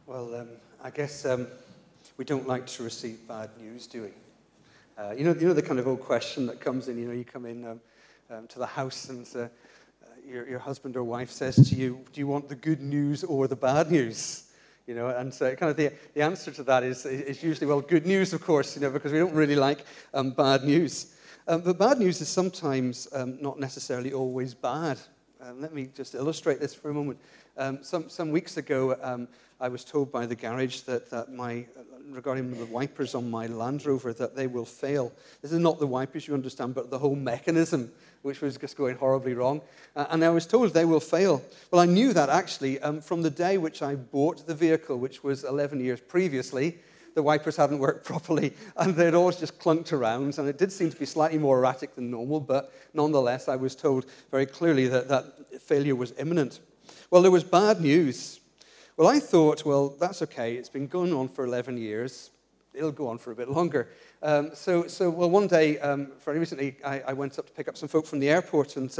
I guess we don't like to receive bad news, do we? You know the kind of old question that comes in. You come in to the house, and your husband or wife says to you, "Do you want the good news or the bad news?" And so kind of the answer to that is usually, well, good news, of course, because we don't really like bad news. But bad news is sometimes not necessarily always bad. Let me just illustrate this for a moment. Some weeks ago, I was told by the garage that regarding the wipers on my Land Rover, that they will fail. This is not the wipers, you understand, but the whole mechanism, which was just going horribly wrong. And I was told they will fail. Well, I knew that actually from the day which I bought the vehicle, which was 11 years previously. The wipers hadn't worked properly, and they'd always just clunked around, and it did seem to be slightly more erratic than normal, but nonetheless, I was told very clearly that failure was imminent. Well, there was bad news. Well, I thought, well, that's okay. It's been going on for 11 years. It'll go on for a bit longer. So one day, very recently, I went up to pick up some folk from the airport, and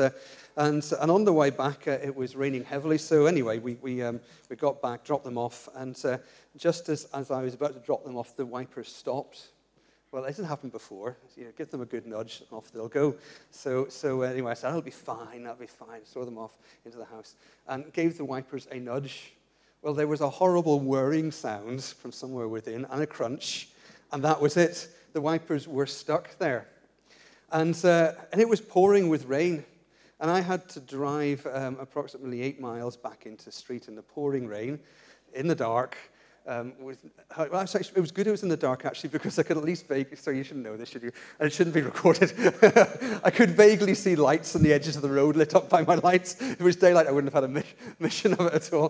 on the way back, it was raining heavily. So anyway, we got back, dropped them off, and just as I was about to drop them off, the wipers stopped. Well, it didn't happen before. Give them a good nudge, and off they'll go. So anyway, I said, that'll be fine. Throw them off into the house, and gave the wipers a nudge. Well, there was a horrible whirring sound from somewhere within, and a crunch, and that was it. The wipers were stuck there. And it was pouring with rain, and I had to drive approximately 8 miles back into the street in the pouring rain, in the dark. It was good it was in the dark, actually, because I could at least vaguely, so you shouldn't know this, should you? And it shouldn't be recorded. I could vaguely see lights on the edges of the road lit up by my lights. If it was daylight, I wouldn't have had a mission of it at all.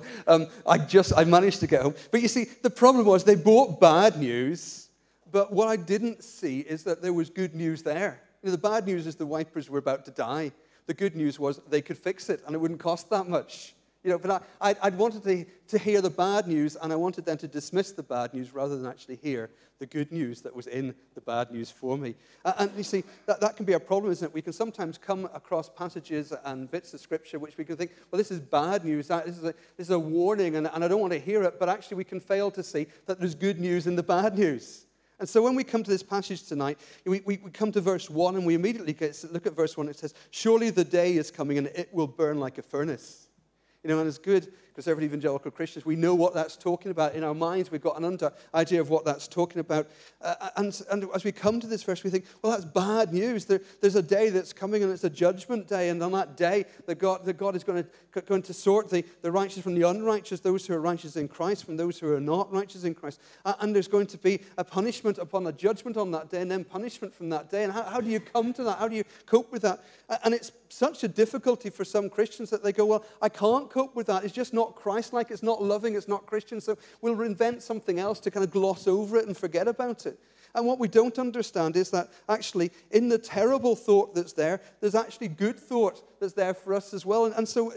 I managed to get home. But you see, the problem was they brought bad news, but what I didn't see is that there was good news there. The bad news is the wipers were about to die. The good news was they could fix it, and it wouldn't cost that much. But I wanted to hear the bad news, and I wanted them to dismiss the bad news rather than actually hear the good news that was in the bad news for me. And you see, that can be a problem, isn't it? We can sometimes come across passages and bits of Scripture which we can think, well, this is bad news, this is a warning, and I don't want to hear it, but actually we can fail to see that there's good news in the bad news. And so when we come to this passage tonight, we come to verse 1, and we immediately look at verse 1. It says, "Surely the day is coming, and it will burn like a furnace." And as good conservative evangelical Christians, we know what that's talking about. In our minds, we've got an idea of what that's talking about. And as we come to this verse, we think, well, that's bad news. There's a day that's coming, and it's a judgment day. And on that day, that God is going to sort the righteous from the unrighteous, those who are righteous in Christ from those who are not righteous in Christ. And there's going to be a punishment upon a judgment on that day, and then punishment from that day. And how do you come to that? How do you cope with that? And it's such a difficulty for some Christians that they go, well, I can't cope with that. It's just not Christ-like. It's not loving. It's not Christian. So we'll invent something else to kind of gloss over it and forget about it. And what we don't understand is that actually in the terrible thought that's there, there's actually good thought that's there for us as well. And so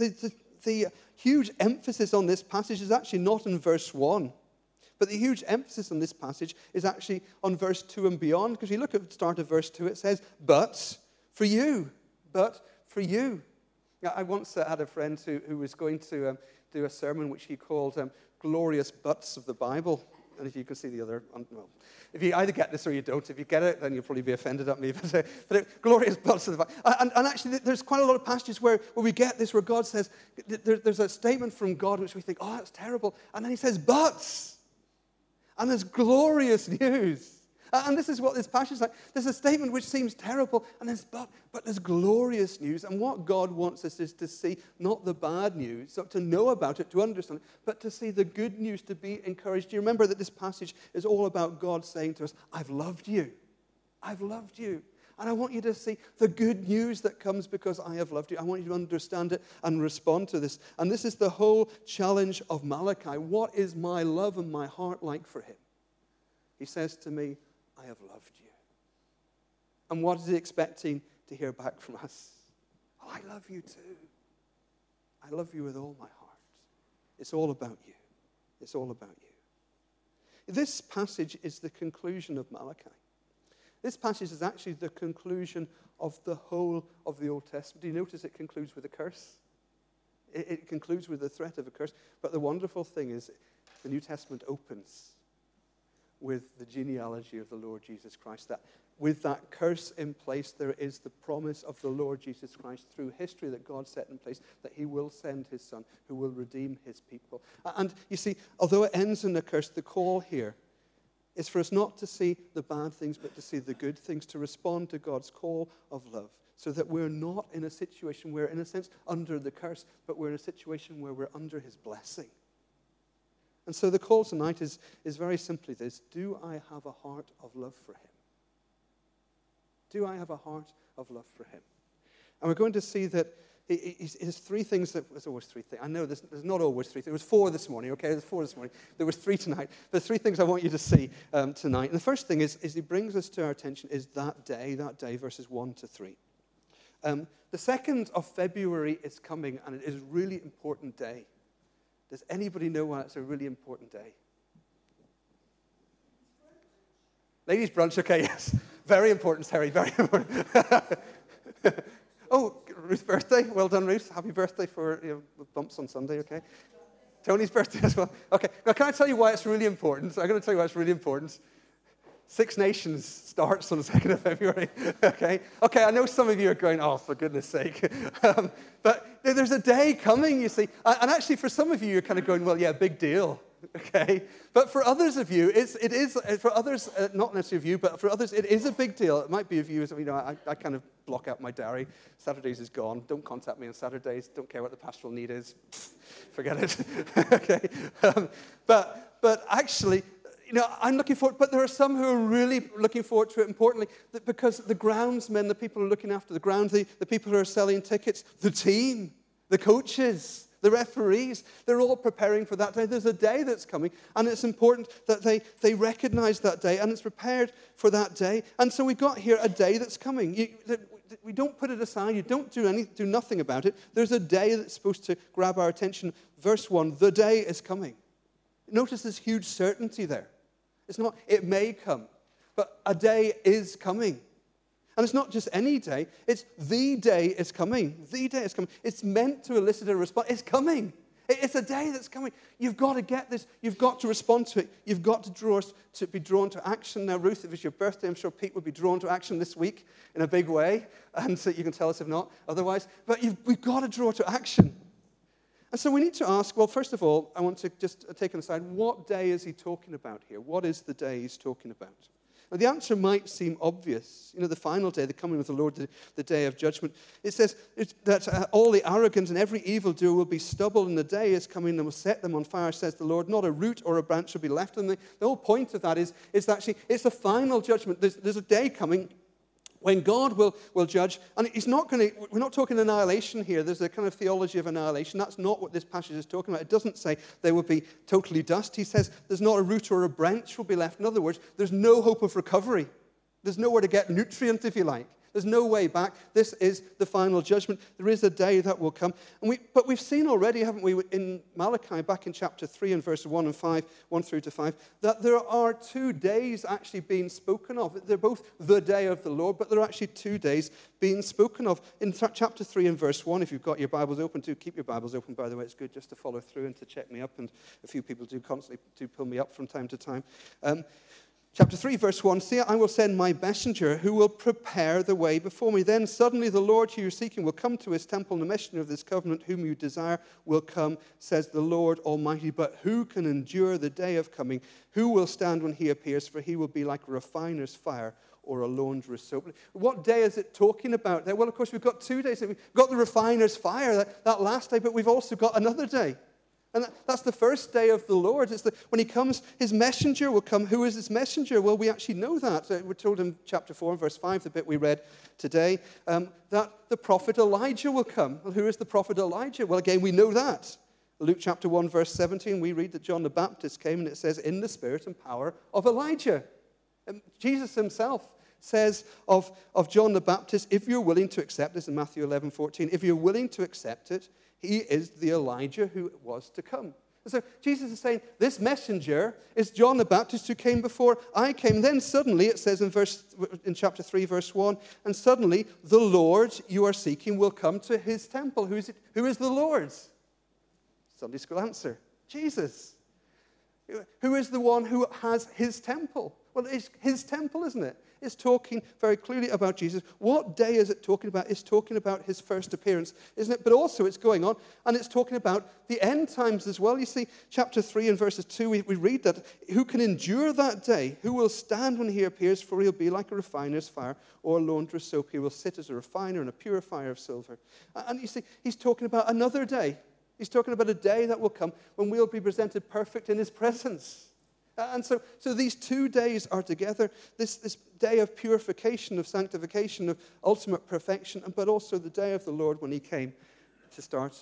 the huge emphasis on this passage is actually not in verse 1. But the huge emphasis on this passage is actually on verse 2 and beyond. Because you look at the start of verse 2, it says, but for you. Now, I once had a friend who was going to do a sermon which he called Glorious Buts of the Bible. And if you can see the other, well, if you either get this or you don't, if you get it, then you'll probably be offended at me. But glorious buts of the Bible. And actually, there's quite a lot of passages where we get this, where God says, there's a statement from God which we think, oh, that's terrible. And then he says, buts. And there's glorious news. And this is what this passage is like. There's a statement which seems terrible, and but there's glorious news. And what God wants us is to see not the bad news, so to know about it, to understand it, but to see the good news, to be encouraged. Do you remember that this passage is all about God saying to us, I've loved you. I've loved you. And I want you to see the good news that comes because I have loved you. I want you to understand it and respond to this. And this is the whole challenge of Malachi. What is my love and my heart like for him? He says to me, I have loved you. And what is he expecting to hear back from us? Oh, I love you too. I love you with all my heart. It's all about you. It's all about you. This passage is the conclusion of Malachi. This passage is actually the conclusion of the whole of the Old Testament. Do you notice it concludes with a curse? It concludes with the threat of a curse. But the wonderful thing is, the New Testament opens with the genealogy of the Lord Jesus Christ. That with that curse in place, there is the promise of the Lord Jesus Christ through history that God set in place, that he will send his son who will redeem his people. And you see, although it ends in a curse, the call here is for us not to see the bad things, but to see the good things, to respond to God's call of love, so that we're not in a situation where, in a sense, under the curse, but we're in a situation where we're under his blessing. And so the call tonight is very simply this: do I have a heart of love for him? Do I have a heart of love for him? And we're going to see that there's three things that, there's always three things. I know there's not always three things. There was four this morning, okay? There's four this morning. There was three tonight. There's three things I want you to see tonight. And the first thing is he brings us to our attention is that day, verses 1 to 3. The 2nd of February is coming, and it is a really important day. Does anybody know why it's a really important day? Ladies' brunch, okay, yes. Very important, Terry, very important. Oh, Ruth's birthday. Well done, Ruth. Happy birthday for the bumps on Sunday, okay? Tony's birthday as well. Okay, now can I tell you why it's really important? I'm going to tell you why it's really important. Six Nations starts on the 2nd of February, okay? Okay, I know some of you are going, oh, for goodness sake. But there's a day coming, you see. And actually, for some of you, you're kind of going, well, yeah, big deal, okay? But for others of you, it is, for others, not necessarily of you, but for others, it is a big deal. It might be of you, as I kind of block out my diary. Saturdays is gone. Don't contact me on Saturdays. Don't care what the pastoral need is. Forget it, okay? But actually, I'm looking forward, but there are some who are really looking forward to it, importantly, because the groundsmen, the people who are looking after the ground, the people who are selling tickets, the team, the coaches, the referees, they're all preparing for that day. There's a day that's coming, and it's important that they recognize that day, and it's prepared for that day. And so we've got here a day that's coming. We don't put it aside. You don't do nothing about it. There's a day that's supposed to grab our attention. Verse 1, the day is coming. Notice this huge certainty there. It's not, it may come, but a day is coming. And it's not just any day, it's the day is coming. The day is coming. It's meant to elicit a response. It's coming. It's a day that's coming. You've got to get this. You've got to respond to it. You've got to be drawn to action. Now, Ruth, if it's your birthday, I'm sure Pete would be drawn to action this week in a big way. And so you can tell us if not otherwise. But we've got to draw to action. And so we need to ask, well, first of all, I want to just take an aside. What day is he talking about here? What is the day he's talking about? Now, the answer might seem obvious. The final day, the coming of the Lord, the day of judgment. It says that all the arrogant and every evildoer will be stubble, and the day is coming and will set them on fire, says the Lord. Not a root or a branch will be left. And the whole point of that is actually, it's a final judgment. There's a day coming when God will judge, and we're not talking annihilation here. There's a kind of theology of annihilation. That's not what this passage is talking about. It doesn't say they will be totally dust. He says there's not a root or a branch will be left. In other words, there's no hope of recovery. There's nowhere to get nutrient, if you like. There's no way back. This is the final judgment. There is a day that will come. But we've seen already, haven't we, in Malachi, back in chapter 3 and verse 1 through to 5, that there are 2 days actually being spoken of. They're both the day of the Lord, but there are actually 2 days being spoken of. In chapter 3 and verse 1, if you've got your Bibles open, do keep your Bibles open, by the way. It's good just to follow through and to check me up, and a few people do constantly pull me up from time to time. Chapter 3, verse 1, see, I will send my messenger who will prepare the way before me. Then suddenly the Lord who you're seeking will come to his temple, and the messenger of this covenant whom you desire will come, says the Lord Almighty. But who can endure the day of coming? Who will stand when he appears? For he will be like a refiner's fire or a launderer's soap. What day is it talking about there? Well, of course, we've got 2 days. We've got the refiner's fire, that last day, but we've also got another day. And that's the first day of the Lord. When he comes, his messenger will come. Who is his messenger? Well, we actually know that. We're told in chapter 4, verse 5, the bit we read today, that the prophet Elijah will come. Well, who is the prophet Elijah? Well, again, we know that. Luke chapter 1, verse 17, we read that John the Baptist came, and it says, in the spirit and power of Elijah. And Jesus himself says of John the Baptist, if you're willing to accept this, in Matthew 11:14, if you're willing to accept it, he is the Elijah who was to come. And so Jesus is saying, this messenger is John the Baptist who came before I came. Then suddenly, it says in chapter 3, verse 1, and suddenly the Lord you are seeking will come to his temple. Who is the Lord's? Sunday school answer, Jesus. Who is the one who has his temple? Well, it's his temple, isn't it? It's talking very clearly about Jesus. What day is it talking about? It's talking about his first appearance, isn't it? But also it's going on, and it's talking about the end times as well. You see, chapter 3 and verses 2, we read that, who can endure that day? Who will stand when he appears? For he'll be like a refiner's fire or a launderer's soap. He will sit as a refiner and a purifier of silver. And you see, he's talking about another day. He's talking about a day that will come when we'll be presented perfect in his presence. And so these 2 days are together, this day of purification, of sanctification, of ultimate perfection, but also the day of the Lord when he came to start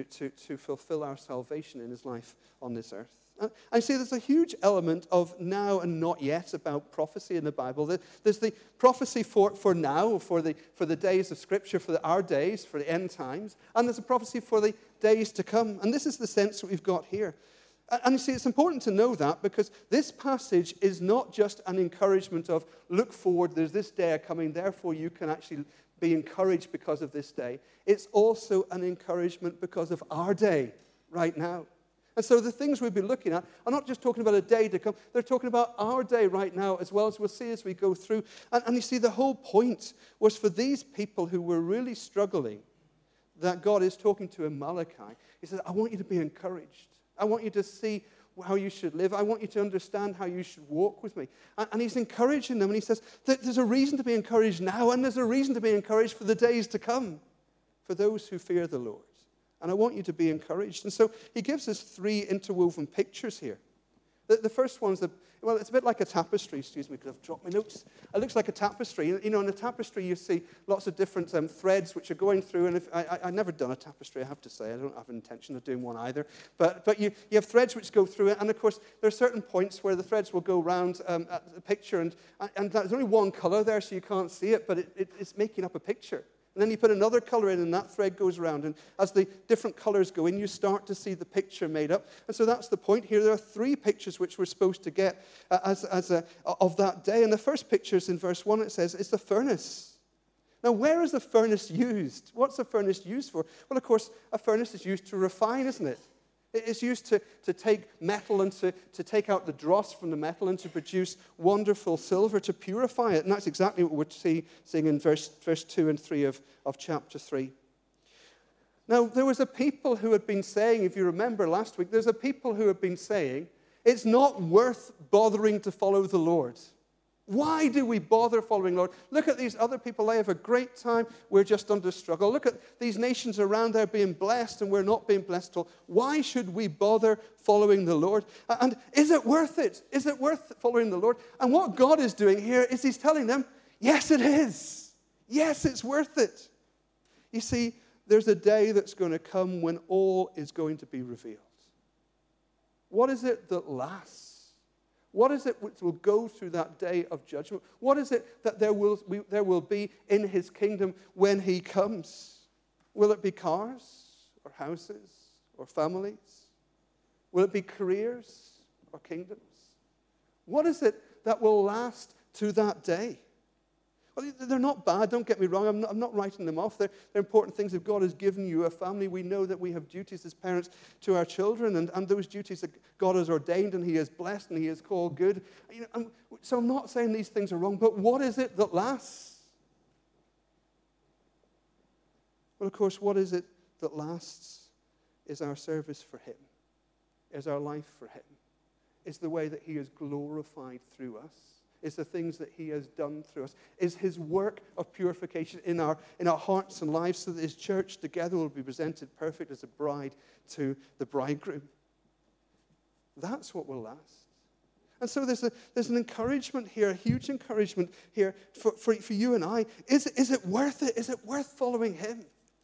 to fulfill our salvation in his life on this earth. And I see there's a huge element of now and not yet about prophecy in the Bible. There's the prophecy for now, for the days of Scripture, for our days, for the end times, and there's a prophecy for the days to come. And this is the sense that we've got here. And you see, it's important to know that because this passage is not just an encouragement of, look forward, there's this day coming, therefore you can actually be encouraged because of this day. It's also an encouragement because of our day right now. And so the things we'll be looking at are not just talking about a day to come, they're talking about our day right now as well, as we'll see as we go through. And you see, the whole point was for these people who were really struggling, that God is talking to in Malachi. He says, I want you to be encouraged. I want you to see how you should live. I want you to understand how you should walk with me. And he's encouraging them, and he says that there's a reason to be encouraged now, and there's a reason to be encouraged for the days to come, for those who fear the Lord. And I want you to be encouraged. And so he gives us 3 interwoven pictures here. The first one's, it's a bit like a tapestry, excuse me, because I've dropped my notes. It looks like a tapestry. You know, in a tapestry you see lots of different threads which are going through, and I've never done a tapestry, I have to say. I don't have an intention of doing one either. But you have threads which go through it, and of course there are certain points where the threads will go round the picture, and there's only one color there, so you can't see it, but it's making up a picture. And then you put another color in, and that thread goes around. And as the different colors go in, you start to see the picture made up. And so that's the point here. There are 3 pictures which we're supposed to get of that day. And the first picture is in verse 1. It says, it's the furnace. Now, where is the furnace used? What's the furnace used for? Well, of course, a furnace is used to refine, isn't it? It's used to take metal and to take out the dross from the metal and to produce wonderful silver, to purify it. And that's exactly what we're seeing in verse 2 and 3 of chapter 3. Now, there was a people who had been saying, if you remember last week, there's a people who had been saying, it's not worth bothering to follow the Lord. Why do we bother following the Lord? Look at these other people. They have a great time. We're just under struggle. Look at these nations around there being blessed, and we're not being blessed at all. Why should we bother following the Lord? And is it worth it? Is it worth following the Lord? And what God is doing here is he's telling them, yes, it is. Yes, it's worth it. You see, there's a day that's going to come when all is going to be revealed. What is it that lasts? What is it which will go through that day of judgment? What is it that there will be in his kingdom when he comes? Will it be cars or houses or families? Will it be careers or kingdoms? What is it that will last to that day? Well, they're not bad, don't get me wrong. I'm not writing them off. They're important things. If God has given you a family, we know that we have duties as parents to our children, and those duties that God has ordained and he has blessed and he has called good. So I'm not saying these things are wrong, but what is it that lasts? Well, of course, what is it that lasts is our service for him, is our life for him, is the way that he is glorified through us. Is the things that he has done through us, is his work of purification in our hearts and lives, so that his church together will be presented perfect as a bride to the bridegroom. That's what will last. And so there's an encouragement here, a huge encouragement here for you and I. Is it worth it? Is it worth following him?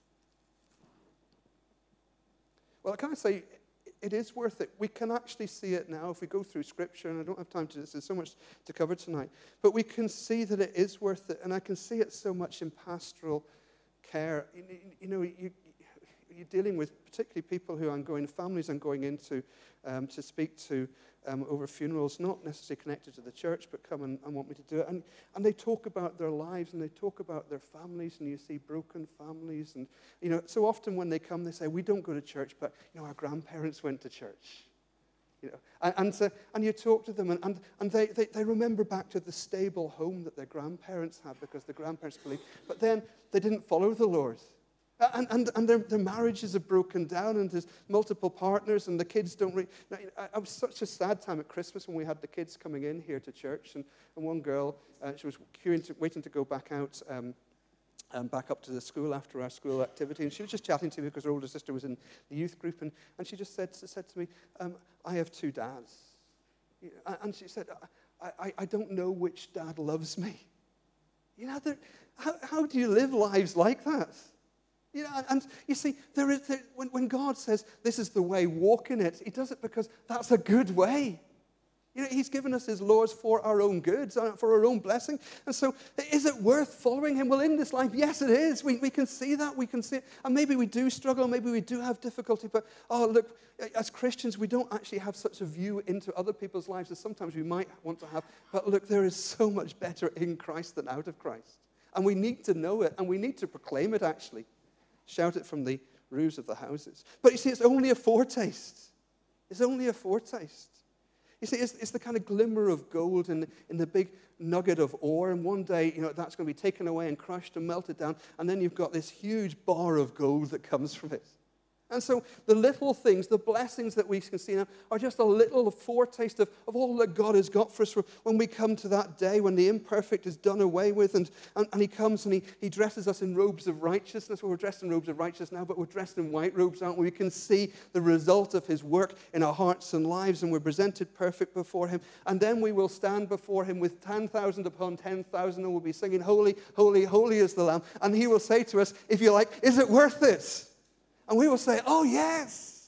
Well, can I say, it is worth it. We can actually see it now if we go through Scripture, and I don't have time to do this. There's so much to cover tonight. But we can see that it is worth it, and I can see it so much in pastoral care. You know, you're dealing with particularly people who families I'm going into to speak to over funerals, not necessarily connected to the church, but come and want me to do it. And they talk about their lives, and they talk about their families, and you see broken families. And, so often when they come, they say, we don't go to church, but, our grandparents went to church. You know, and you talk to them, and they remember back to the stable home that their grandparents had because the grandparents believed. But then they didn't follow the Lord. And their marriages have broken down, and there's multiple partners, and the kids don't really... It was such a sad time at Christmas when we had the kids coming in here to church, and one girl, she was waiting to go back out, back up to the school after our school activity, and she was just chatting to me because her older sister was in the youth group, and she just said to me, I have two dads. And she said, I don't know which dad loves me. You know, how do you live lives like that? You know, and you see, when God says, this is the way, walk in it, he does it because that's a good way. You know, he's given us his laws for our own good, for our own blessing. And so, is it worth following him? Well, in this life, yes, it is. We can see that. We can see it. And maybe we do struggle. Maybe we do have difficulty. But, look, as Christians, we don't actually have such a view into other people's lives as sometimes we might want to have. But look, there is so much better in Christ than out of Christ. And we need to know it. And we need to proclaim it, actually. Shout it from the roofs of the houses. But you see, it's only a foretaste. It's only a foretaste. You see, it's the kind of glimmer of gold in the big nugget of ore, and one day, you know, that's going to be taken away and crushed and melted down, and then you've got this huge bar of gold that comes from it. And so the little things, the blessings that we can see now are just a little foretaste of all that God has got for us when we come to that day when the imperfect is done away with, and he comes and he dresses us in robes of righteousness. Well, we're dressed in robes of righteousness now, but we're dressed in white robes, aren't we? We can see the result of his work in our hearts and lives, and we're presented perfect before him. And then we will stand before him with 10,000 upon 10,000, and we'll be singing, holy, holy, holy is the Lamb. And he will say to us, if you like, is it worth it? And we will say, oh, yes,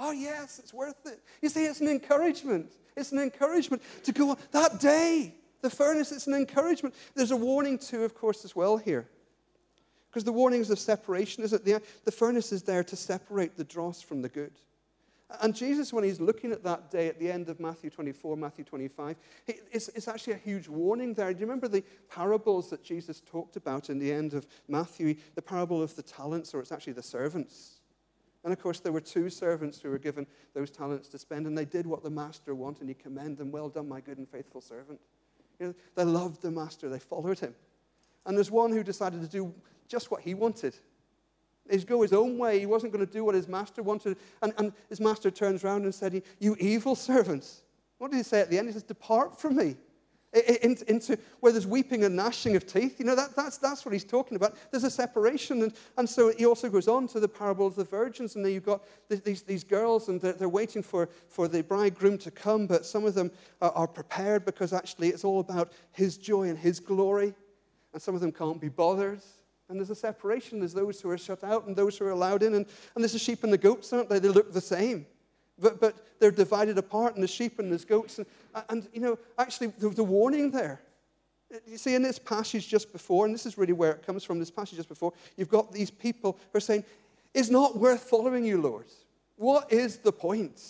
it's worth it. You see, it's an encouragement. It's an encouragement to go on that day. The furnace, it's an encouragement. There's a warning too, of course, as well here. Because the warnings of separation is that the furnace is there to separate the dross from the good. And Jesus, when he's looking at that day at the end of Matthew 24, Matthew 25, it's actually a huge warning there. Do you remember the parables that Jesus talked about in the end of Matthew? The parable of the talents, or it's actually the servants. And, of course, there were two servants who were given those talents to spend, and they did what the master wanted, and he commended them, well done, my good and faithful servant. You know, they loved the master. They followed him. And there's one who decided to do just what he wanted. He'd go his own way. He wasn't going to do what his master wanted. And his master turns around and said, you evil servants. What did he say at the end? He says, depart from me. Into where there's weeping and gnashing of teeth. You know, that's what he's talking about. There's a separation. And so he also goes on to the parable of the virgins. And then you've got these girls, and they're waiting for the bridegroom to come. But some of them are prepared because actually it's all about his joy and his glory. And some of them can't be bothered. And there's a separation. There's those who are shut out and those who are allowed in. And there's the sheep and the goats, aren't they? They look the same. But they're divided apart, and the sheep and the goats. And you know, actually, the warning there. You see, in this passage just before, and this is really where it comes from, this passage just before, you've got these people who are saying, it's not worth following you, Lord. What is the point?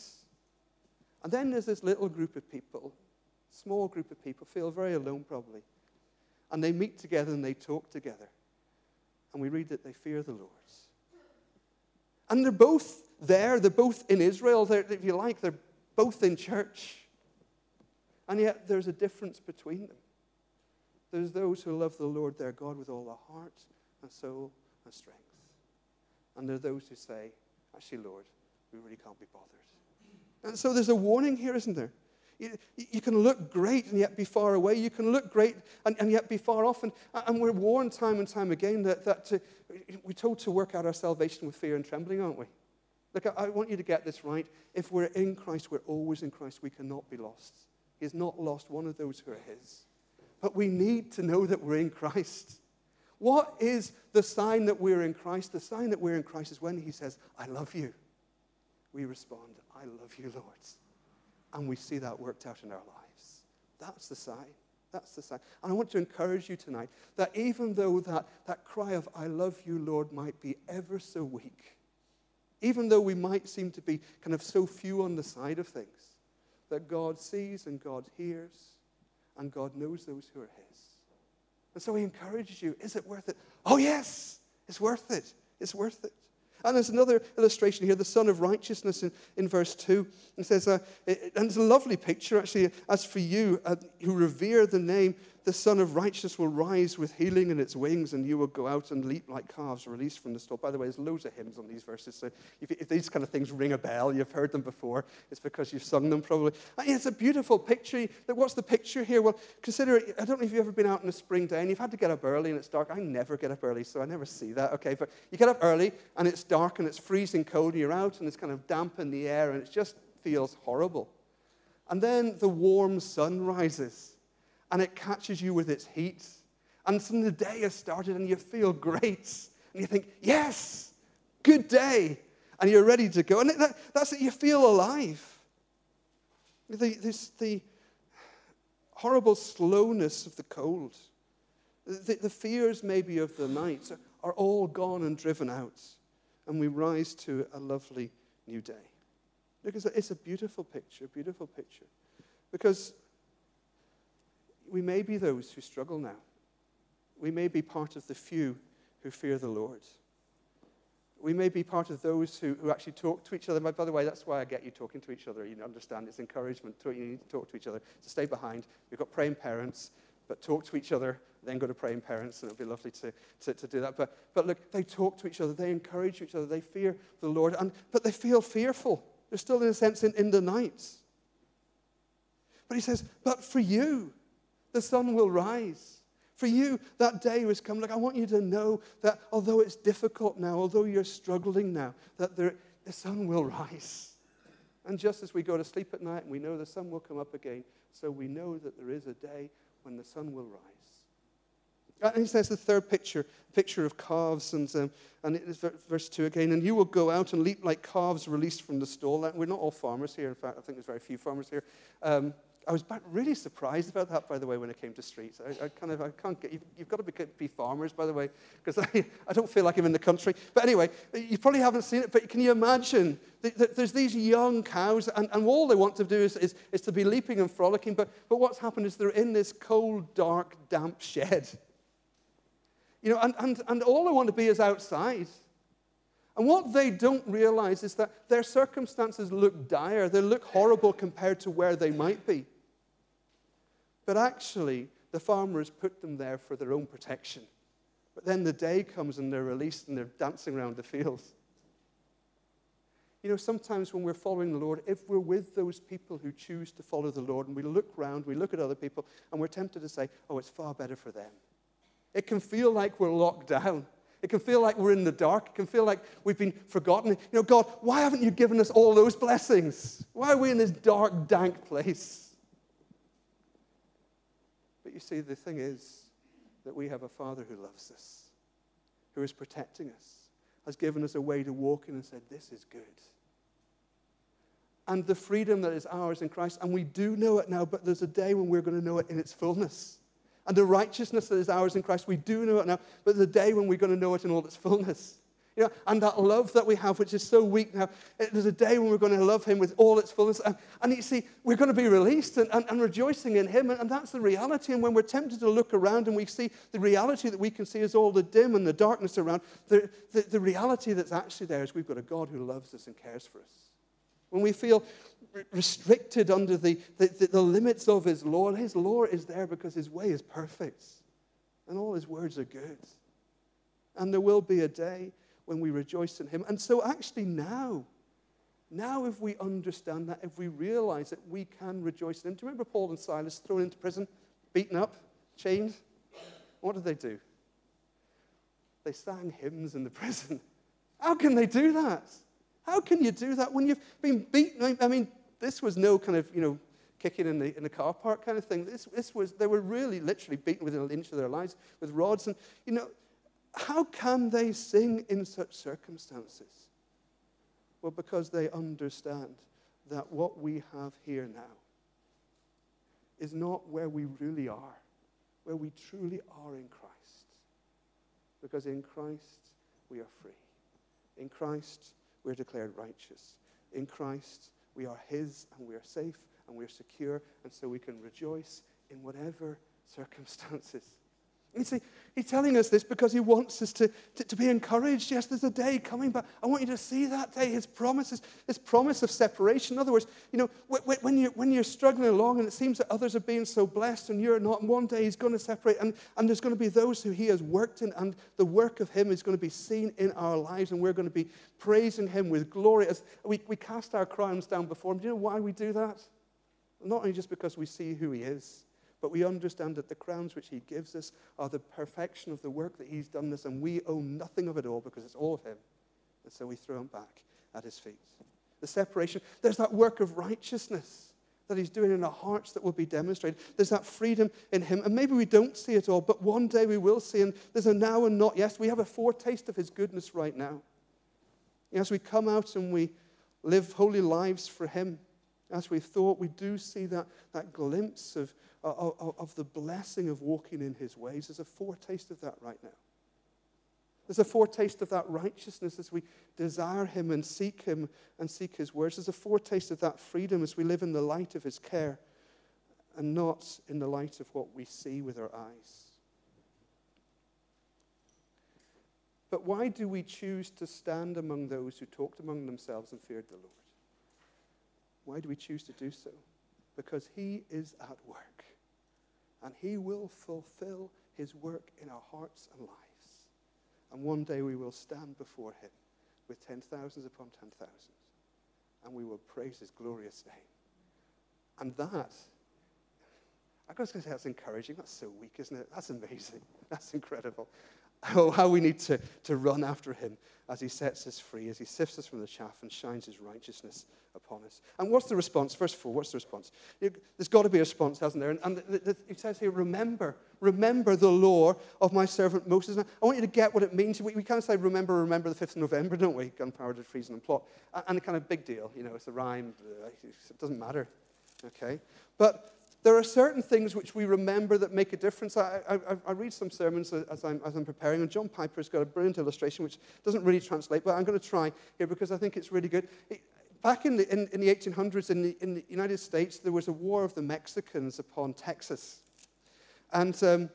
And then there's this little group of people, small group of people, feel very alone probably. And they meet together and they talk together. And we read that they fear the Lord. And they're both there. They're both in Israel. If you like, they're both in church. And yet there's a difference between them. There's those who love the Lord their God with all their heart and soul and strength. And there are those who say, actually, Lord, we really can't be bothered. And so there's a warning here, isn't there? You can look great and yet be far away. You can look great and yet be far off. And we're warned time and time again that we're told to work out our salvation with fear and trembling, aren't we? Look, I want you to get this right. If we're in Christ, we're always in Christ. We cannot be lost. He has not lost one of those who are his. But we need to know that we're in Christ. What is the sign that we're in Christ? The sign that we're in Christ is when he says, I love you. We respond, I love you, Lord. And we see that worked out in our lives. That's the sign. That's the sign. And I want to encourage you tonight that even though that cry of, I love you, Lord, might be ever so weak, even though we might seem to be kind of so few on the side of things, that God sees and God hears and God knows those who are his. And so he encourages you, is it worth it? Oh, yes, it's worth it. It's worth it. And there's another illustration here, the Son of Righteousness in verse 2. It says, and it's a lovely picture, actually. As for you who revere the name, the Son of Righteousness will rise with healing in its wings, and you will go out and leap like calves released from the stall. By the way, there's loads of hymns on these verses, so if these kind of things ring a bell, you've heard them before, it's because you've sung them probably. And it's a beautiful picture. What's the picture here? Well, consider, I don't know if you've ever been out on a spring day, and you've had to get up early, and it's dark. I never get up early, so I never see that, okay? But you get up early, and it's dark, and it's freezing cold, and you're out, and it's kind of damp in the air, and it just feels horrible. And then the warm sun rises, and it catches you with its heat. And suddenly the day has started, and you feel great. And you think, yes, good day. And you're ready to go. And that's it, you feel alive. The horrible slowness of the cold, the fears maybe of the night are all gone and driven out. And we rise to a lovely new day. Because it's a beautiful picture, Because we may be those who struggle now. We may be part of the few who fear the Lord. We may be part of those who actually talk to each other. By the way, that's why I get you talking to each other. You understand, it's encouragement. You need to talk to each other. So stay behind. We've got praying parents, but talk to each other, then go to praying parents, and it'll be lovely to do that. But look, they talk to each other. They encourage each other. They fear the Lord. But they feel fearful. They're still, in a sense, in the night. But he says, but for you, the sun will rise. For you, that day has come. Look, I want you to know that although it's difficult now, although you're struggling now, that the sun will rise. And just as we go to sleep at night and we know the sun will come up again, so we know that there is a day when the sun will rise. And he says the third picture of calves, and it is verse 2 again, and you will go out and leap like calves released from the stall. We're not all farmers here. In fact, I think there's very few farmers here. I was really surprised about that, by the way, when it came to streets. I can't get, you've got to be farmers, by the way, because I don't feel like I'm in the country. But anyway, you probably haven't seen it, but can you imagine? There's these young cows, and all they want to do is to be leaping and frolicking, but what's happened is they're in this cold, dark, damp shed. You know, and all they want to be is outside. And what they don't realize is that their circumstances look dire. They look horrible compared to where they might be. But actually, the farmer has put them there for their own protection. But then the day comes and they're released and they're dancing around the fields. You know, sometimes when we're following the Lord, if we're with those people who choose to follow the Lord, and we look around, we look at other people, and we're tempted to say, oh, it's far better for them. It can feel like we're locked down. It can feel like we're in the dark. It can feel like we've been forgotten. You know, God, why haven't you given us all those blessings? Why are we in this dark, dank place? But you see, the thing is that we have a Father who loves us, who is protecting us, has given us a way to walk in and said, this is good. And the freedom that is ours in Christ, and we do know it now, but there's a day when we're going to know it in its fullness. And the righteousness that is ours in Christ, we do know it now, but there's a day when we're going to know it in all its fullness. You know, and that love that we have, which is so weak now, there's a day when we're going to love him with all its fullness. And you see, we're going to be released and rejoicing in him, and that's the reality. And when we're tempted to look around and we see the reality that we can see is all the dim and the darkness around, the reality that's actually there is we've got a God who loves us and cares for us. When we feel restricted under the limits of his law is there because his way is perfect. And all his words are good. And there will be a day when we rejoice in him. And so actually now if we understand that, if we realize that we can rejoice in him. Do you remember Paul and Silas thrown into prison, beaten up, chained? What did they do? They sang hymns in the prison. How can they do that? How can you do that when you've been beaten? I mean, this was no kind of, kicking in the car park kind of thing. This was, they were really literally beaten within an inch of their lives with rods. And, how can they sing in such circumstances? Well, because they understand that what we have here now is not where we really are, where we truly are in Christ. Because in Christ, we are free. In Christ, we're declared righteous. In Christ, we are his, and we are safe, and we are secure, and so we can rejoice in whatever circumstances. You see, he's telling us this because he wants us to be encouraged. Yes, there's a day coming, but I want you to see that day, his promises, his promise of separation. In other words, when you're struggling along and it seems that others are being so blessed and you're not, and one day he's going to separate, and there's going to be those who he has worked in, and the work of him is going to be seen in our lives, and we're going to be praising him with glory. As we cast our crowns down before him. Do you know why we do that? Not only just because we see who he is, but we understand that the crowns which he gives us are the perfection of the work that he's done this, and we own nothing of it all because it's all of him. And so we throw him back at his feet. The separation, there's that work of righteousness that he's doing in our hearts that will be demonstrated. There's that freedom in him, and maybe we don't see it all, but one day we will see, and there's a now and not yes. We have a foretaste of his goodness right now. As we come out and we live holy lives for him, as we thought, we do see that glimpse of the blessing of walking in his ways. There's a foretaste of that right now. There's a foretaste of that righteousness as we desire him and seek his words. There's a foretaste of that freedom as we live in the light of his care and not in the light of what we see with our eyes. But why do we choose to stand among those who talked among themselves and feared the Lord? Why do we choose to do so? Because he is at work, and he will fulfill his work in our hearts and lives. And one day we will stand before him with 10,000s upon 10,000s, and we will praise his glorious name. And that, I was going to say that's encouraging. That's so weak, isn't it? That's amazing. That's incredible. Oh, how we need to run after him as he sets us free, as he sifts us from the chaff and shines his righteousness upon us. And what's the response? First of all, what's the response? There's got to be a response, hasn't there? And it says here, remember the law of my servant Moses. And I want you to get what it means. We kind of say, remember the 5th of November, don't we? Gunpowder, treason, and plot. And a kind of big deal. It's a rhyme. It doesn't matter. Okay? But there are certain things which we remember that make a difference. I read some sermons as I'm preparing, and John Piper's got a brilliant illustration which doesn't really translate, but I'm going to try here because I think it's really good. Back in the 1800s in the United States, there was a war of the Mexicans upon Texas. And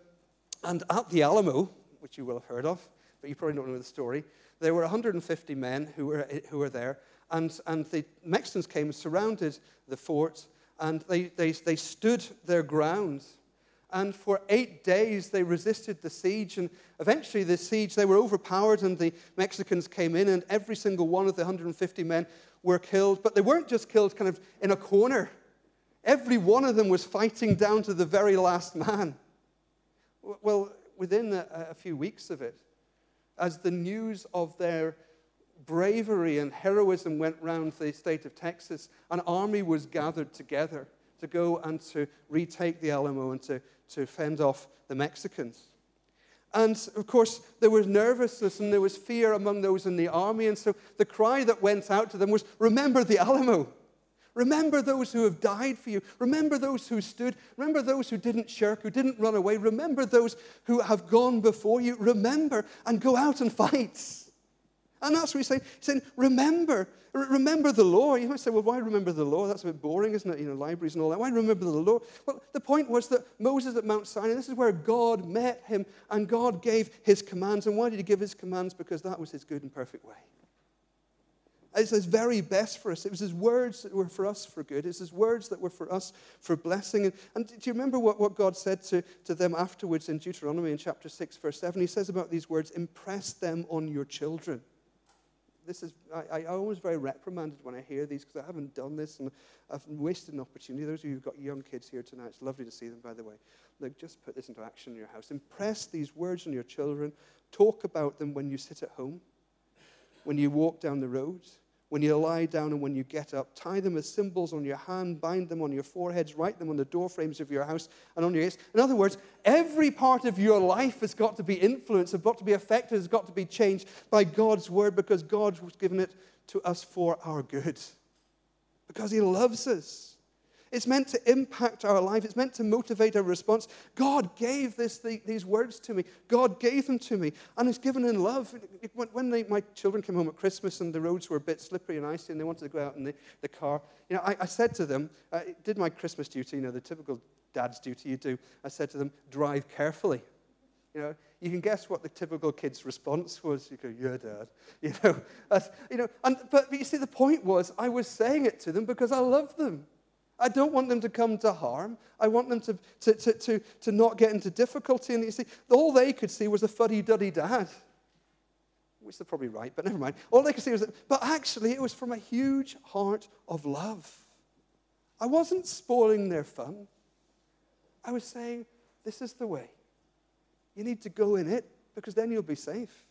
at the Alamo, which you will have heard of, but you probably don't know the story, there were 150 men who were there, and the Mexicans came and surrounded the fort, and they stood their ground. And for 8 days, they resisted the siege. And eventually, the siege, they were overpowered, and the Mexicans came in, and every single one of the 150 men were killed. But they weren't just killed kind of in a corner. Every one of them was fighting down to the very last man. Well, within a few weeks of it, as the news of their bravery and heroism went round the state of Texas, an army was gathered together to go and to retake the Alamo and to fend off the Mexicans. And, of course, there was nervousness and there was fear among those in the army. And so the cry that went out to them was, remember the Alamo. Remember those who have died for you. Remember those who stood. Remember those who didn't shirk, who didn't run away. Remember those who have gone before you. Remember and go out and fight. And that's what he's saying. He's saying, remember the law. You might say, well, why remember the law? That's a bit boring, isn't it? Libraries and all that. Why remember the law? Well, the point was that Moses at Mount Sinai, this is where God met him, and God gave his commands. And why did he give his commands? Because that was his good and perfect way. It's his very best for us. It was his words that were for us for good. It's his words that were for us for blessing. And do you remember what God said to them afterwards in Deuteronomy in chapter 6, verse 7? He says about these words, impress them on your children. I always very reprimanded when I hear these because I haven't done this and I've wasted an opportunity. Those of you who've got young kids here tonight, it's lovely to see them, by the way. Look, just put this into action in your house. Impress these words on your children. Talk about them when you sit at home, when you walk down the road, when you lie down and when you get up. Tie them as symbols on your hand, bind them on your foreheads, write them on the door frames of your house and on your gates. In other words, every part of your life has got to be influenced, has got to be affected, has got to be changed by God's word because God has given it to us for our good. Because he loves us. It's meant to impact our life. It's meant to motivate our response. God gave these words to me. God gave them to me. And it's given in love. When my children came home at Christmas and the roads were a bit slippery and icy and they wanted to go out in the car, I said to them, I did my Christmas duty, the typical dad's duty you do. I said to them, drive carefully. You can guess what the typical kid's response was. You go, yeah, Dad. But you see, the point was I was saying it to them because I love them. I don't want them to come to harm. I want them to not get into difficulty. And you see, all they could see was a fuddy-duddy dad. Which they're probably right, but never mind. All they could see was that, but actually it was from a huge heart of love. I wasn't spoiling their fun. I was saying, this is the way. You need to go in it because then you'll be safe.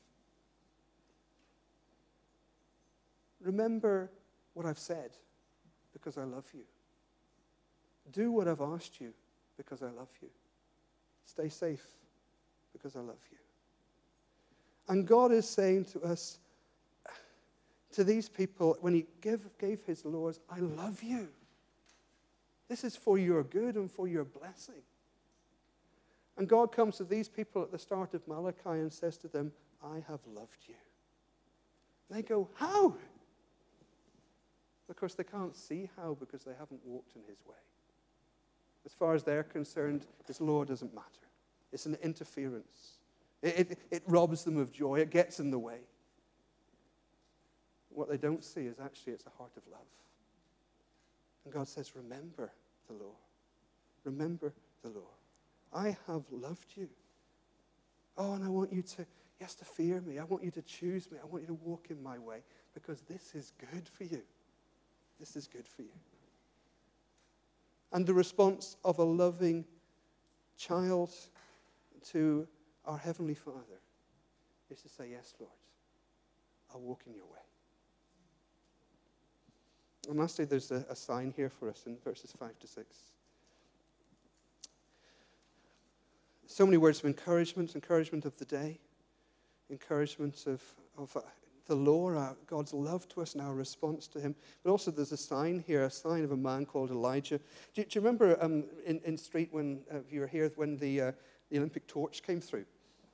Remember what I've said because I love you. Do what I've asked you because I love you. Stay safe because I love you. And God is saying to us, to these people, when he gave his laws, I love you. This is for your good and for your blessing. And God comes to these people at the start of Malachi and says to them, I have loved you. They go, how? Of course, they can't see how because they haven't walked in his way. As far as they're concerned, his law doesn't matter. It's an interference. It robs them of joy. It gets in the way. What they don't see is actually it's a heart of love. And God says, remember the law. Remember the law. I have loved you. Oh, and I want you to fear me. I want you to choose me. I want you to walk in my way because this is good for you. This is good for you. And the response of a loving child to our Heavenly Father is to say, yes, Lord, I'll walk in your way. And lastly, there's a sign here for us in verses 5 to 6. So many words of encouragement of the day, encouragement of the law, God's love to us and our response to him. But also there's a sign here, a sign of a man called Elijah. Do you remember in Street when you were here when the Olympic torch came through?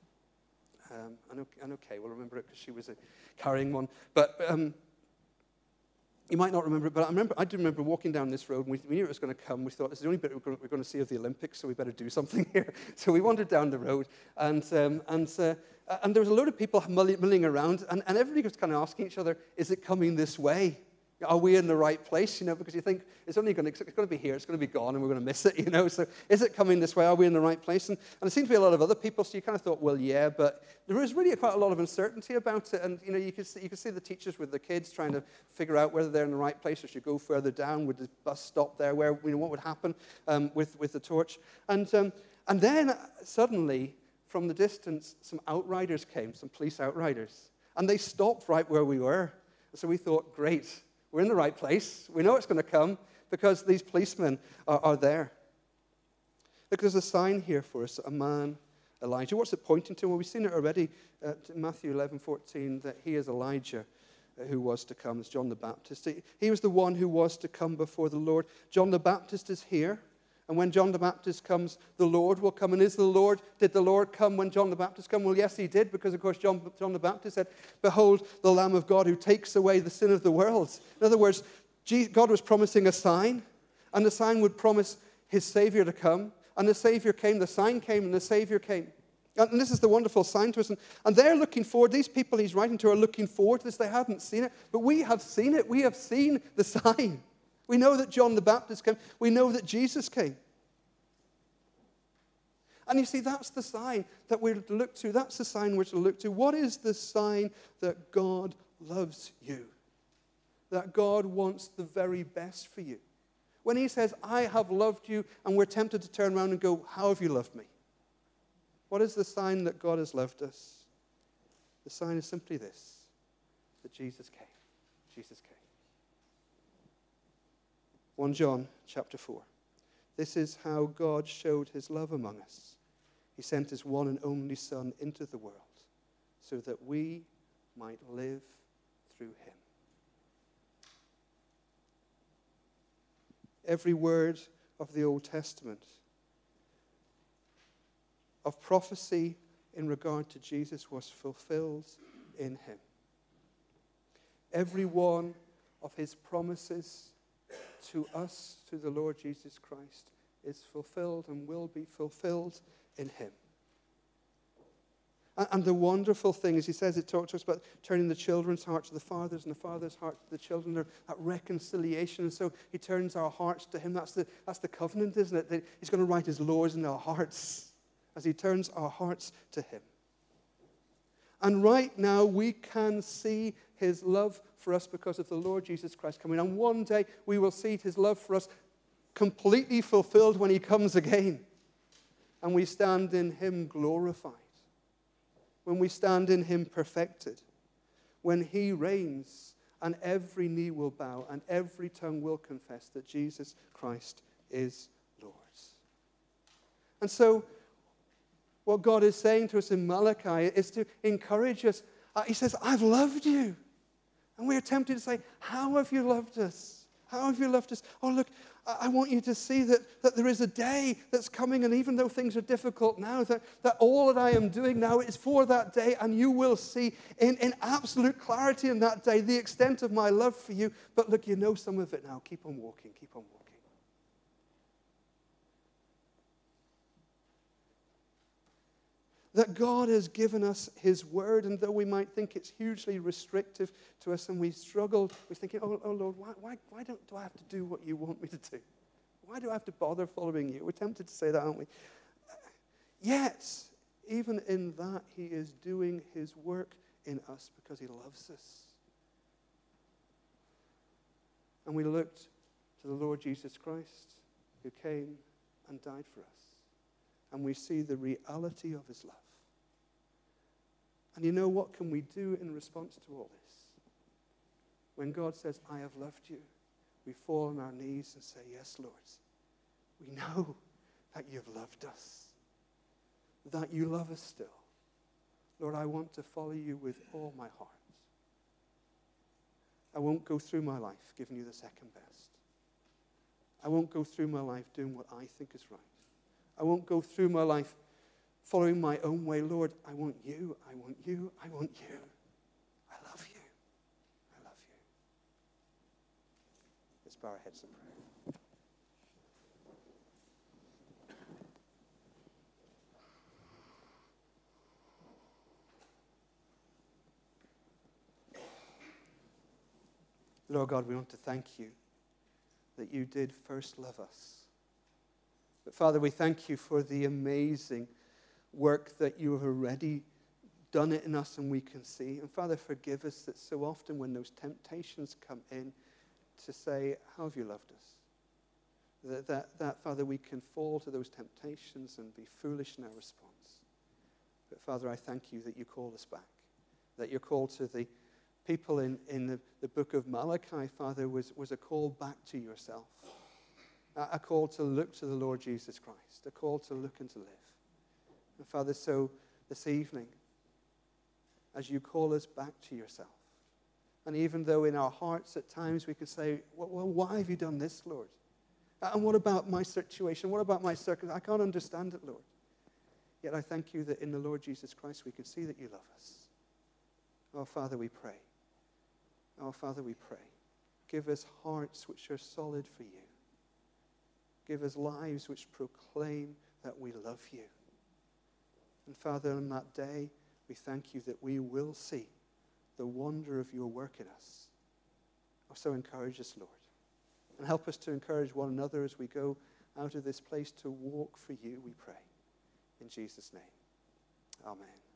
And okay, we'll remember it because she was carrying one. But you might not remember it, but I do remember walking down this road, and we knew it was going to come. We thought, this is the only bit we're going to see of the Olympics, so we better do something here. So we wandered down the road, and there was a load of people milling around, and everybody was kind of asking each other, is it coming this way? Are we in the right place? Because you think it's going to be here, it's going to be gone, and we're going to miss it. So is it coming this way? Are we in the right place? And there seemed to be a lot of other people, so you kind of thought, well, yeah, but there was really quite a lot of uncertainty about it. And you could see the teachers with the kids trying to figure out whether they're in the right place or should go further down. Would the bus stop there? What would happen with the torch? And then suddenly, from the distance, some outriders came, some police outriders, and they stopped right where we were. So we thought, great. We're in the right place. We know it's going to come because these policemen are there. Look, there's a sign here for us, a man, Elijah. What's it pointing to? Well, we've seen it already in Matthew 11:14, that he is Elijah who was to come. It's John the Baptist. He was the one who was to come before the Lord. John the Baptist is here. And when John the Baptist comes, the Lord will come. And did the Lord come when John the Baptist came? Well, yes, he did, because, of course, John the Baptist said, behold, the Lamb of God who takes away the sin of the world. In other words, God was promising a sign, and the sign would promise his Savior to come. And the Savior came, the sign came, and the Savior came. And this is the wonderful sign to us. And they're looking forward, these people he's writing to are looking forward to this. They hadn't seen it, but we have seen it. We have seen the sign. We know that John the Baptist came. We know that Jesus came. And you see, that's the sign that we're to look to. That's the sign we're to look to. What is the sign that God loves you? That God wants the very best for you? When he says, I have loved you, and we're tempted to turn around and go, how have you loved me? What is the sign that God has loved us? The sign is simply this, that Jesus came. Jesus came. 1 John chapter 4. This is how God showed his love among us. He sent his one and only Son into the world so that we might live through him. Every word of the Old Testament, of prophecy in regard to Jesus, was fulfilled in him. Every one of his promises to us, to the Lord Jesus Christ, is fulfilled and will be fulfilled in him. And the wonderful thing is, he says, it talks to us about turning the children's heart to the fathers and the fathers' heart to the children, that reconciliation. And so he turns our hearts to him. That's the covenant, isn't it? That he's going to write his laws in our hearts as he turns our hearts to him. And right now we can see his love for us because of the Lord Jesus Christ coming. And one day we will see his love for us completely fulfilled when he comes again. And we stand in him glorified. When we stand in him perfected. When he reigns and every knee will bow and every tongue will confess that Jesus Christ is Lord. And so what God is saying to us in Malachi is to encourage us. He says, I've loved you. And we are tempted to say, how have you loved us? How have you loved us? Oh, look, I want you to see that there is a day that's coming, and even though things are difficult now, that all that I am doing now is for that day, and you will see in absolute clarity in that day the extent of my love for you. But look, you know some of it now. Keep on walking, keep on walking. That God has given us his word, and though we might think it's hugely restrictive to us and we struggle, we're thinking, oh Lord, why do I have to do what you want me to do? Why do I have to bother following you? We're tempted to say that, aren't we? Yet, even in that, he is doing his work in us because he loves us. And we looked to the Lord Jesus Christ, who came and died for us. And we see the reality of his love. And you know, what can we do in response to all this? When God says, I have loved you, we fall on our knees and say, yes, Lord. We know that you've loved us, that you love us still. Lord, I want to follow you with all my heart. I won't go through my life giving you the second best. I won't go through my life doing what I think is right. I won't go through my life following my own way. Lord, I want you, I want you, I want you. I love you. I love you. Let's bow our heads in prayer. Lord God, we want to thank you that you did first love us. But Father, we thank you for the amazing work that you have already done it in us and we can see. And Father, forgive us that so often when those temptations come in to say, how have you loved us? That Father, we can fall to those temptations and be foolish in our response. But Father, I thank you that you call us back. That your call to the people in the book of Malachi, Father, was a call back to yourself. A call to look to the Lord Jesus Christ. A call to look and to live. And Father, so this evening, as you call us back to yourself, and even though in our hearts at times we could say, well, why have you done this, Lord? And what about my situation? What about my circumstance? I can't understand it, Lord. Yet I thank you that in the Lord Jesus Christ we can see that you love us. Oh, Father, we pray. Oh, Father, we pray. Give us hearts which are solid for you. Give us lives which proclaim that we love you. And Father, on that day, we thank you that we will see the wonder of your work in us. Oh, so encourage us, Lord. And help us to encourage one another as we go out of this place to walk for you, we pray. In Jesus' name, amen.